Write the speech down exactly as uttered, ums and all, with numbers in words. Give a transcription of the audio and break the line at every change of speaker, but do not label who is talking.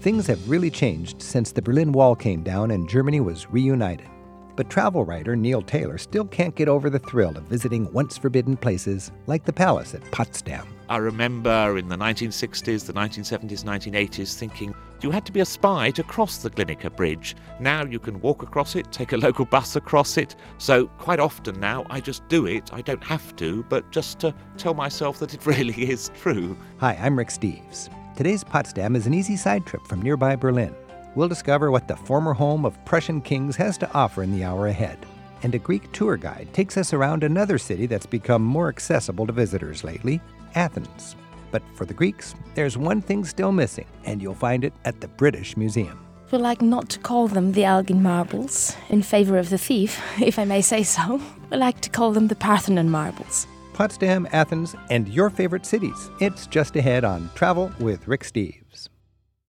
Things have really changed since the Berlin Wall came down and Germany was reunited. But travel writer Neil Taylor still can't get over the thrill of visiting once forbidden places like the palace at Potsdam.
I remember in the nineteen sixties, the nineteen seventies, nineteen eighties thinking you had to be a spy to cross the Glienicke Bridge. Now you can walk across it, take a local bus across it. So quite often now I just do it. I don't have to, but just to tell myself that it really is true.
Hi, I'm Rick Steves. Today's Potsdam is an easy side trip from nearby Berlin. We'll discover what the former home of Prussian kings has to offer in the hour ahead. And a Greek tour guide takes us around another city that's become more accessible to visitors lately, Athens. But for the Greeks, there's one thing still missing, and you'll find it at the British Museum.
We like not to call them the Elgin marbles, in favor of the thief, if I may say so. We like to call them the Parthenon marbles.
Potsdam, Athens, and your favorite cities. It's just ahead on Travel with Rick Steves.